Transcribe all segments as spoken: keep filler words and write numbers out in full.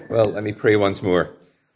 Well, let me pray once more.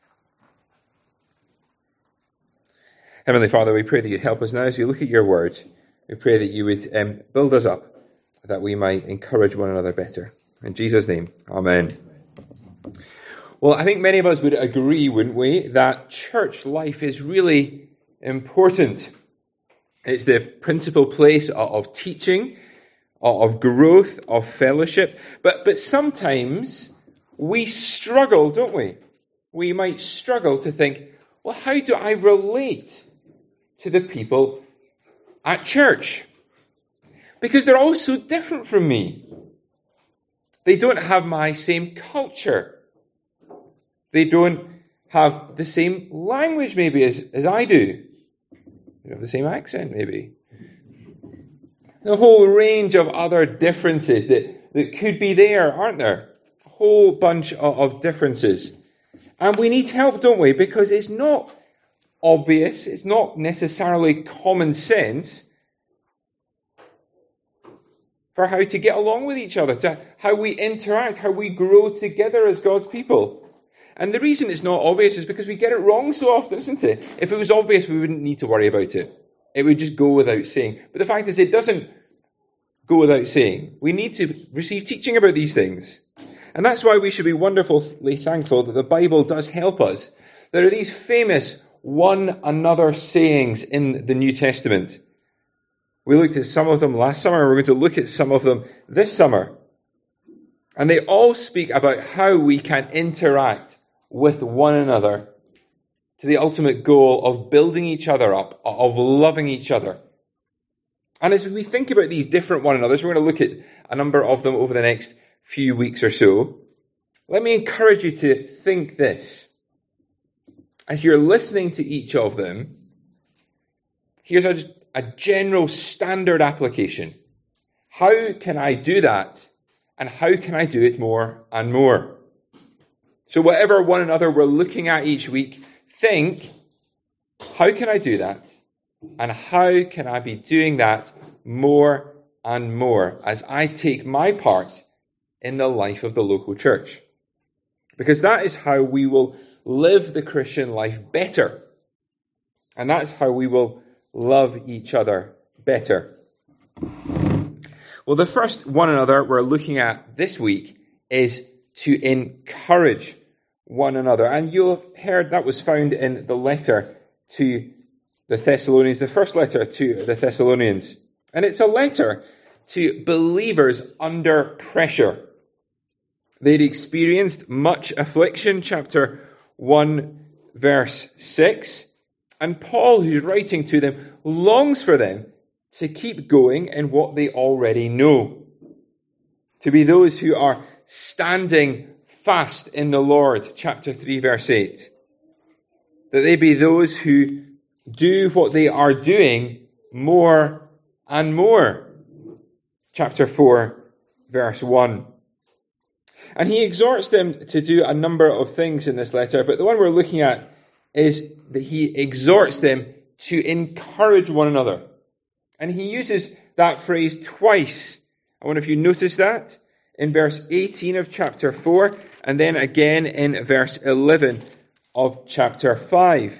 Heavenly Father, we pray that you'd help us now as we look at your word. We pray that you would um, build us up, that we might encourage one another better. In Jesus' name, amen. Well, I think many of us would agree, wouldn't we, that church life is really important. It's the principal place of teaching, of growth, of fellowship. But, but sometimes we struggle, don't we? We might struggle to think, well, how do I relate to the people at church? Because they're all so different from me. They don't have my same culture. They don't have the same language, maybe, as, as I do. They have the same accent, maybe. A whole range of other differences that, that could be there, aren't there? A whole bunch of, of differences. And we need help, don't we? Because it's not obvious, it's not necessarily common sense for how to get along with each other, to how we interact, how we grow together as God's people. And the reason it's not obvious is because we get it wrong so often, isn't it? If it was obvious, we wouldn't need to worry about it. It would just go without saying. But the fact is, it doesn't go without saying. We need to receive teaching about these things. And that's why we should be wonderfully thankful that the Bible does help us. There are these famous one another sayings in the New Testament. We looked at some of them last summer, and we're going to look at some of them this summer. And they all speak about how we can interact with one another to the ultimate goal of building each other up, of loving each other. And as we think about these different one anothers, we're going to look at a number of them over the next few weeks or so. Let me encourage you to think this. As you're listening to each of them, here's a, a general standard application. How can I do that? And how can I do it more and more? So whatever one another we're looking at each week, think, how can I do that? And how can I be doing that more and more as I take my part in the life of the local church? Because that is how we will live the Christian life better. And that's how we will love each other better. Well, the first one another we're looking at this week is to encourage one another. And you'll have heard that was found in the letter to the Thessalonians, the first letter to the Thessalonians. And it's a letter to believers under pressure. They'd experienced much affliction, chapter one, verse six. And Paul, who's writing to them, longs for them to keep going in what they already know. To be those who are standing fast in the Lord, chapter three, verse eight. That they be those who do what they are doing more and more. Chapter four, verse one. And he exhorts them to do a number of things in this letter, but the one we're looking at is that he exhorts them to encourage one another. And he uses that phrase twice. I wonder if you noticed that in verse eighteen of chapter four, and then again in verse eleven of chapter five.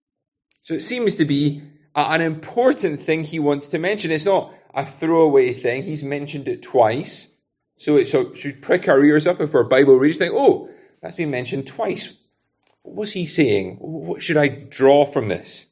So it seems to be an important thing he wants to mention. It's not a throwaway thing. He's mentioned it twice. So it should prick our ears up if we're Bible readers. Think, oh, that's been mentioned twice. What was he saying? What should I draw from this?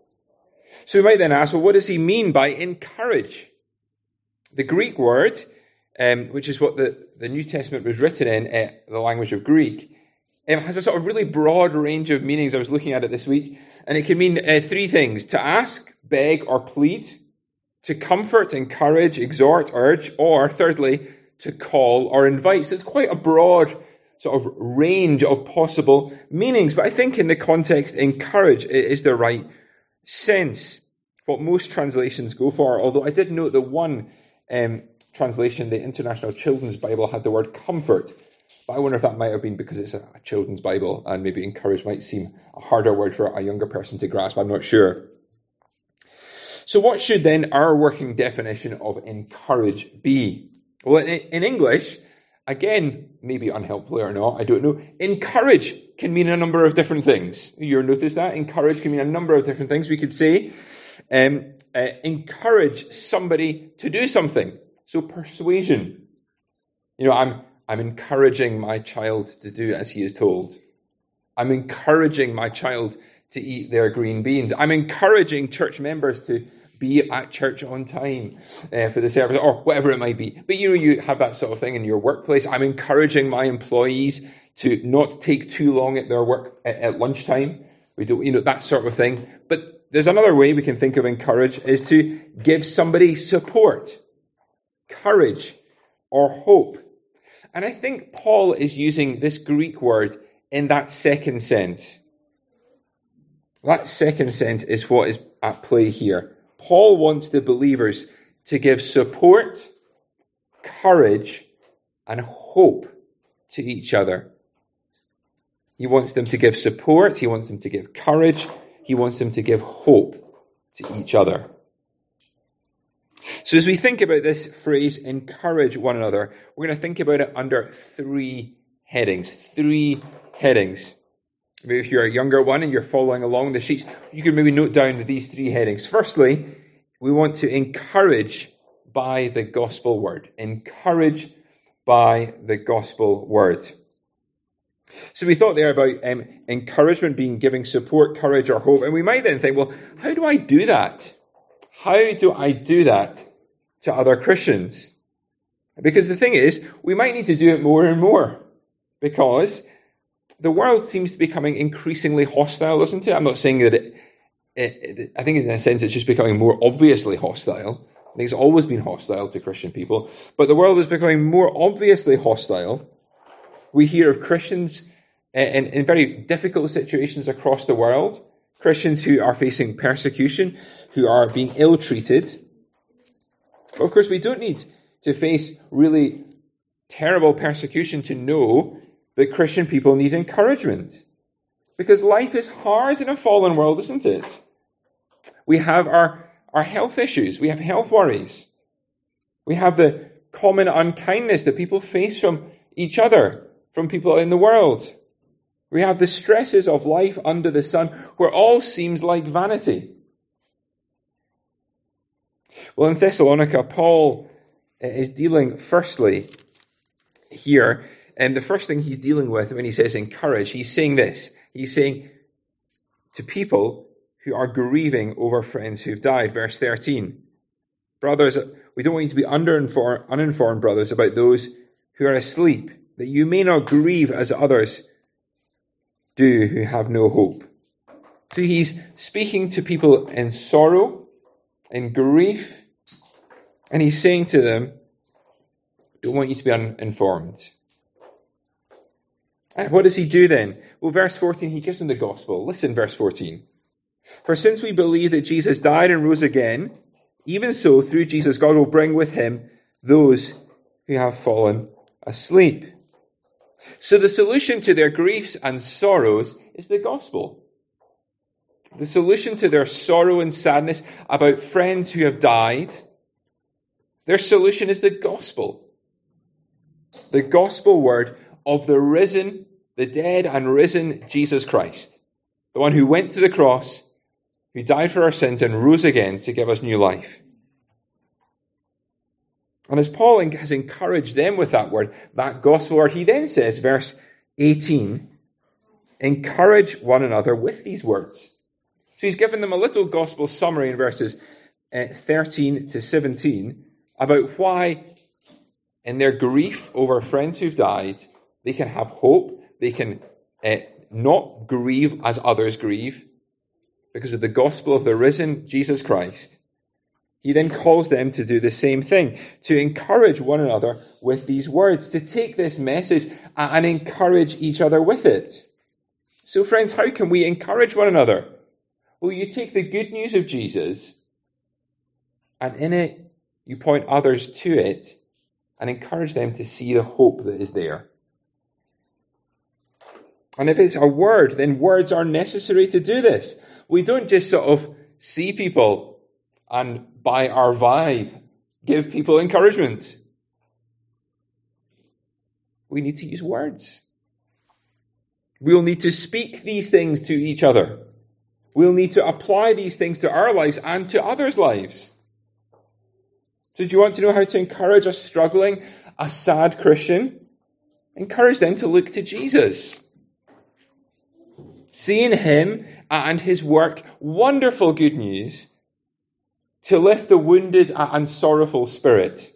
So we might then ask, well, what does he mean by encourage? The Greek word, um, which is what the, the New Testament was written in, uh, the language of Greek, um, has a sort of really broad range of meanings. I was looking at it this week, and it can mean uh, three things: to ask, beg, or plead, to comfort, encourage, exhort, urge, or thirdly, to call or invite. So it's quite a broad sort of range of possible meanings. But I think in the context, encourage is the right sense. What most translations go for, although I did note that one um, translation, the International Children's Bible, had the word comfort. But I wonder if that might have been because it's a, a children's Bible, and maybe encourage might seem a harder word for a younger person to grasp. I'm not sure. So what should then our working definition of encourage be? Well, in, in English, again, maybe unhelpfully or not, I don't know, encourage can mean a number of different things. You notice that? Encourage can mean a number of different things. We could say, um, uh, encourage somebody to do something. So persuasion. You know, I'm I'm encouraging my child to do as he is told. I'm encouraging my child to eat their green beans. I'm encouraging church members to be at church on time uh, for the service, or whatever it might be. But you know, you have that sort of thing in your workplace. I'm encouraging my employees to not take too long at their work at, at lunchtime. We don't, you know, that sort of thing. But there's another way we can think of encourage, is to give somebody support, courage, or hope. And I think Paul is using this Greek word in that second sense. That second sense is what is at play here. Paul wants the believers to give support, courage, and hope to each other. He wants them to give support, he wants them to give courage, he wants them to give hope to each other. So as we think about this phrase, encourage one another, we're going to think about it under three headings. Three headings. Maybe if you're a younger one and you're following along the sheets, you can maybe note down these three headings. Firstly, we want to encourage by the gospel word. Encourage by the gospel word. So we thought there about um, encouragement being giving support, courage, or hope. And we might then think, well, how do I do that? How do I do that to other Christians? Because the thing is, we might need to do it more and more. Because the world seems to be becoming increasingly hostile, doesn't it? I'm not saying that it, it, it, I think in a sense it's just becoming more obviously hostile. I think it's always been hostile to Christian people. But the world is becoming more obviously hostile. We hear of Christians in, in very difficult situations across the world. Christians who are facing persecution, who are being ill-treated. But of course, we don't need to face really terrible persecution to know that Christian people need encouragement. Because life is hard in a fallen world, isn't it? We have our, our health issues. We have health worries. We have the common unkindness that people face from each other, from people in the world. We have the stresses of life under the sun, where all seems like vanity. Well, in Thessalonica, Paul is dealing firstly here, and the first thing he's dealing with when he says encourage, he's saying this. He's saying to people who are grieving over friends who've died. Verse thirteen. Brothers, we don't want you to be under-informed, uninformed, brothers, about those who are asleep, that you may not grieve as others do who have no hope. So he's speaking to people in sorrow, in grief, and he's saying to them, don't want you to be uninformed. And what does he do then? Well, verse fourteen, he gives them the gospel. Listen, verse fourteen. For since we believe that Jesus died and rose again, even so, through Jesus, God will bring with him those who have fallen asleep. So the solution to their griefs and sorrows is the gospel. The solution to their sorrow and sadness about friends who have died, their solution is the gospel. The gospel word of the risen, the dead and risen Jesus Christ. The one who went to the cross, who died for our sins and rose again to give us new life. And as Paul has encouraged them with that word, that gospel word, he then says, verse eighteen, encourage one another with these words. So he's given them a little gospel summary in verses thirteen to seventeen about why in their grief over friends who've died, they can have hope, they can uh, not grieve as others grieve because of the gospel of the risen Jesus Christ. He then calls them to do the same thing, to encourage one another with these words, to take this message and encourage each other with it. So friends, how can we encourage one another? Well, you take the good news of Jesus, and in it, you point others to it, and encourage them to see the hope that is there. And if it's a word, then words are necessary to do this. We don't just sort of see people and by our vibe give people encouragement. we need to use words. We'll need to speak these things to each other. We'll need to apply these things to our lives and to others' lives. So do you want to know how to encourage a struggling, a sad Christian? Encourage them to look to Jesus. See in him and his work wonderful good news to lift the wounded and sorrowful spirit.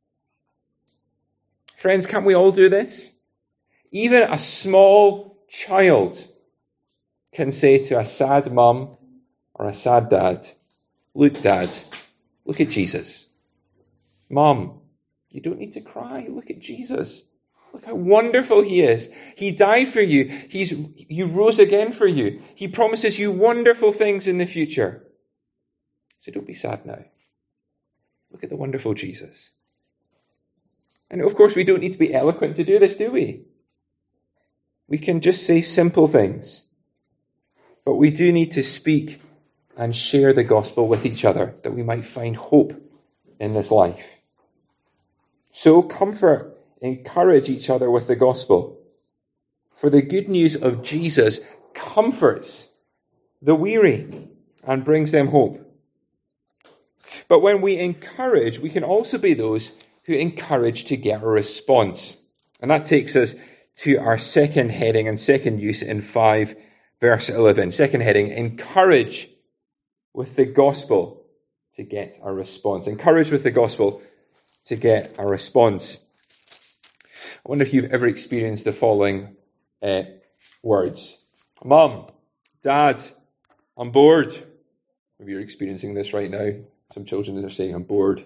Friends, can't we all do this? Even a small child can say to a sad mum or a sad dad, look, Dad, look at Jesus. Mum, you don't need to cry. Look at Jesus. Look how wonderful he is. He died for you. He's, he rose again for you. He promises you wonderful things in the future. So don't be sad now. Look at the wonderful Jesus. And of course, we don't need to be eloquent to do this, do we? We can just say simple things. But we do need to speak and share the gospel with each other, that we might find hope in this life. So comfort, encourage each other with the gospel. For the good news of Jesus comforts the weary and brings them hope. But when we encourage, we can also be those who encourage to get a response. And that takes us to our second heading and second use in five, verse eleven. Second heading, encourage with the gospel to get a response. Encourage with the gospel to get a response. I wonder if you've ever experienced the following uh, words. Mum, Dad, I'm bored. Maybe you're experiencing this right now. Some children that are saying, I'm bored.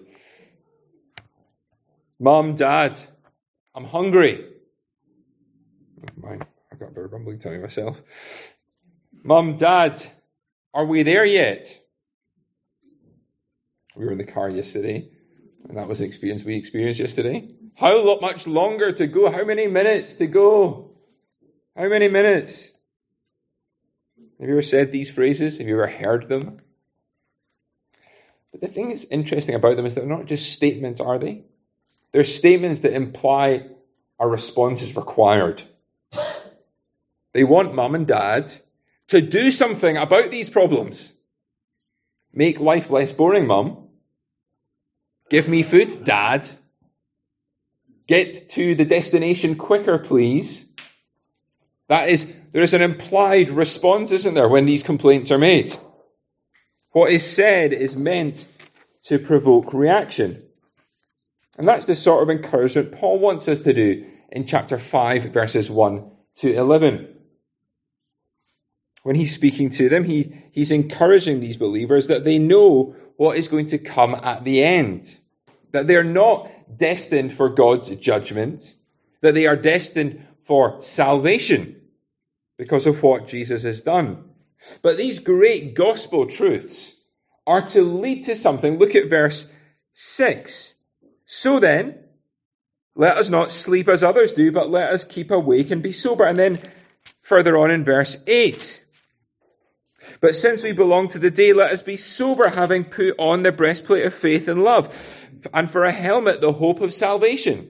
Mum, Dad, I'm hungry. Oh, mine, I've got a bit of rumbling tummy myself. Mum, Dad, are we there yet? We were in the car yesterday, and that was an experience we experienced yesterday. How much longer to go? How many minutes to go? How many minutes? Have you ever said these phrases? Have you ever heard them? But the thing that's interesting about them is they're not just statements, are they? They're statements that imply a response is required. They want mum and dad to do something about these problems. Make life less boring, mum. Give me food, dad. Get to the destination quicker, please. That is, there is an implied response, isn't there, when these complaints are made? What is said is meant to provoke reaction. And that's the sort of encouragement Paul wants us to do in chapter five, verses one to eleven. When he's speaking to them, he, he's encouraging these believers that they know what is going to come at the end. That they're not destined for God's judgment. That they are destined for salvation because of what Jesus has done. But these great gospel truths are to lead to something. Look at verse six. So then, let us not sleep as others do, but let us keep awake and be sober. And then further on in verse eight. But since we belong to the day, let us be sober, having put on the breastplate of faith and love, and for a helmet, the hope of salvation.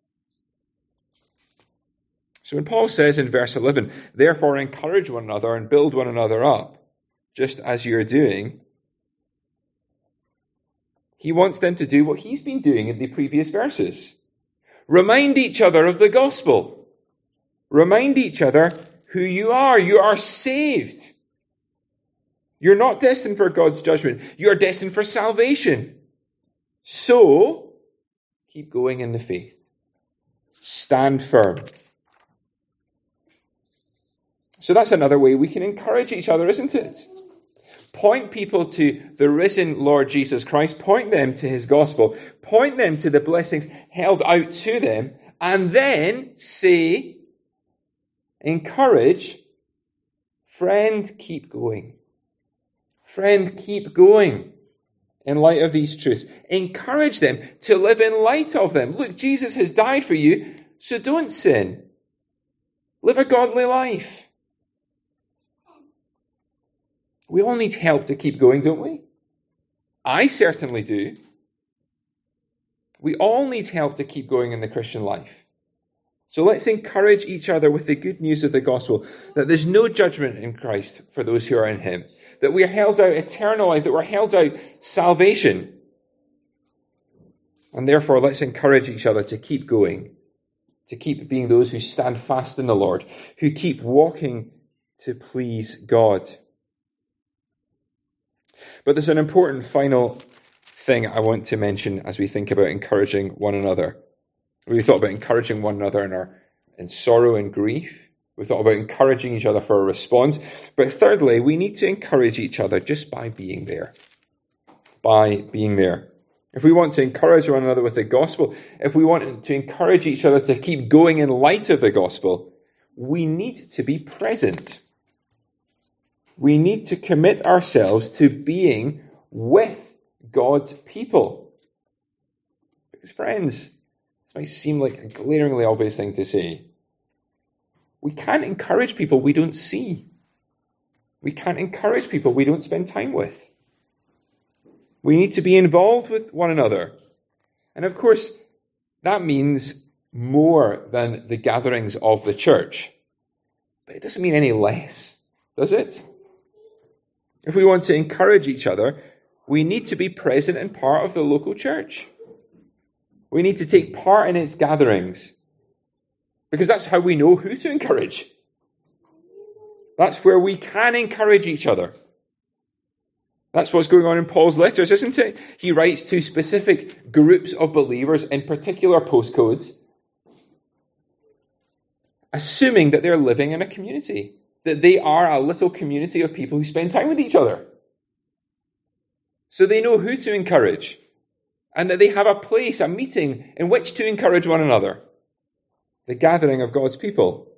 So when Paul says in verse eleven, therefore encourage one another and build one another up, just as you're doing, he wants them to do what he's been doing in the previous verses. Remind each other of the gospel. Remind each other who you are. You are saved. You're not destined for God's judgment. You are destined for salvation. So, keep going in the faith. Stand firm. So that's another way we can encourage each other, isn't it? Point people to the risen Lord Jesus Christ. Point them to his gospel. Point them to the blessings held out to them. And then say, encourage, friend, keep going. Friend, keep going in light of these truths. Encourage them to live in light of them. Look, Jesus has died for you, so don't sin. Live a godly life. We all need help to keep going, don't we? I certainly do. We all need help to keep going in the Christian life. So let's encourage each other with the good news of the gospel, that there's no judgment in Christ for those who are in him, that we are held out eternal life, that we're held out salvation. And therefore, let's encourage each other to keep going, to keep being those who stand fast in the Lord, who keep walking to please God. But there's an important final thing I want to mention as we think about encouraging one another. We thought about encouraging one another in our in sorrow and grief. We thought about encouraging each other for a response. But thirdly, we need to encourage each other just by being there. By being there. If we want to encourage one another with the gospel, if we want to encourage each other to keep going in light of the gospel, we need to be present. We need to commit ourselves to being with God's people. Because friends, this might seem like a glaringly obvious thing to say. We can't encourage people we don't see. We can't encourage people we don't spend time with. We need to be involved with one another. And of course, that means more than the gatherings of the church. But it doesn't mean any less, does it? If we want to encourage each other, we need to be present and part of the local church. We need to take part in its gatherings. Because that's how we know who to encourage. That's where we can encourage each other. That's what's going on in Paul's letters, isn't it? He writes to specific groups of believers in particular postcodes, assuming that they're living in a community, that they are a little community of people who spend time with each other. So they know who to encourage, and that they have a place, a meeting in which to encourage one another. The gathering of God's people.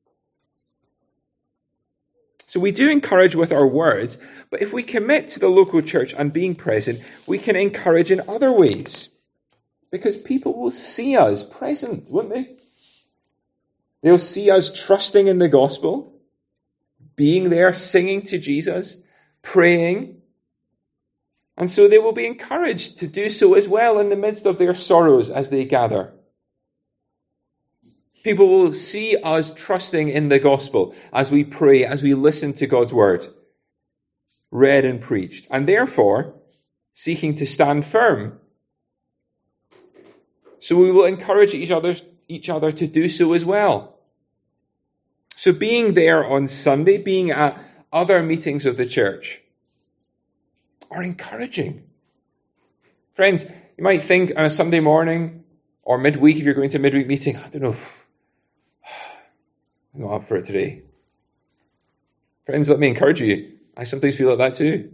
So we do encourage with our words, but if we commit to the local church and being present, we can encourage in other ways. Because people will see us present, won't they? They'll see us trusting in the gospel, being there, singing to Jesus, praying. And so they will be encouraged to do so as well in the midst of their sorrows as they gather. People will see us trusting in the gospel as we pray, as we listen to God's word, read and preached, and therefore seeking to stand firm. So we will encourage each other, each other to do so as well. So being there on Sunday, being at other meetings of the church, are encouraging. Friends, you might think on a Sunday morning or midweek, if you're going to a midweek meeting, I don't know, I'm not up for it today. Friends, let me encourage you. I sometimes feel like that too.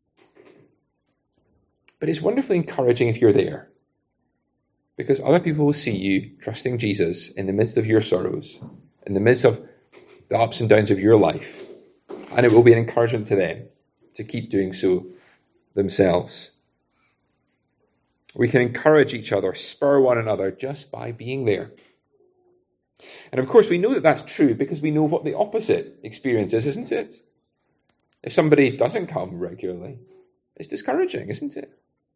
But it's wonderfully encouraging if you're there. Because other people will see you trusting Jesus in the midst of your sorrows, in the midst of the ups and downs of your life. And it will be an encouragement to them to keep doing so themselves. We can encourage each other, spur one another just by being there. And of course, we know that that's true because we know what the opposite experience is, isn't it? If somebody doesn't come regularly, it's discouraging, isn't it?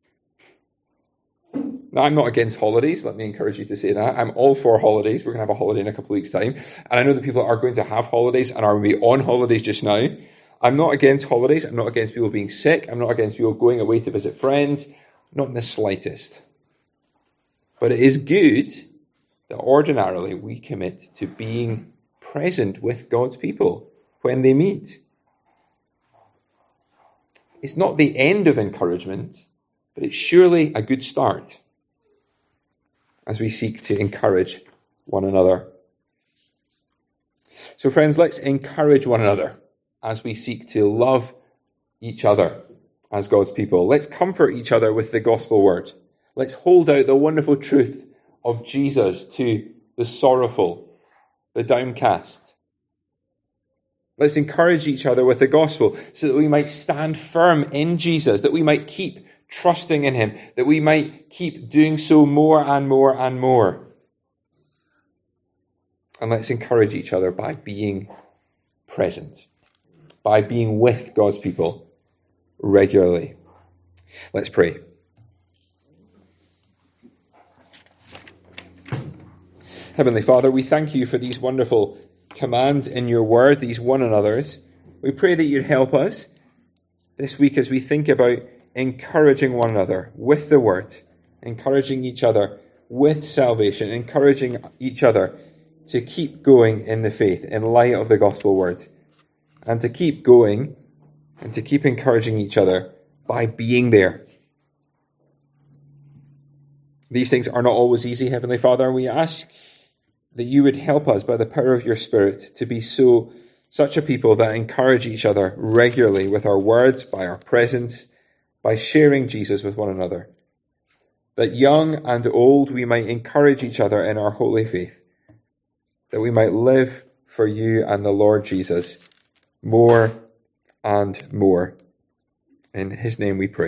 Now, I'm not against holidays. Let me encourage you to say that. I'm all for holidays. We're going to have a holiday in a couple of weeks' time. And I know that people are going to have holidays and are maybe on holidays just now. I'm not against holidays. I'm not against people being sick. I'm not against people going away to visit friends. Not in the slightest. But it is good that ordinarily we commit to being present with God's people when they meet. It's not the end of encouragement, but it's surely a good start as we seek to encourage one another. So friends, let's encourage one another as we seek to love each other as God's people. Let's comfort each other with the gospel word. Let's hold out the wonderful truth of Jesus to the sorrowful, the downcast. Let's encourage each other with the gospel so that we might stand firm in Jesus, that we might keep trusting in him, that we might keep doing so more and more and more. And let's encourage each other by being present, by being with God's people regularly. Let's pray. Heavenly Father, we thank you for these wonderful commands in your word, these one another's. We pray that you'd help us this week as we think about encouraging one another with the word, encouraging each other with salvation, encouraging each other to keep going in the faith in light of the gospel word, and to keep going and to keep encouraging each other by being there. These things are not always easy, Heavenly Father, and we ask that you would help us by the power of your Spirit to be so such a people that encourage each other regularly with our words, by our presence, by sharing Jesus with one another. That young and old we might encourage each other in our holy faith, that we might live for you and the Lord Jesus more and more. In his name we pray.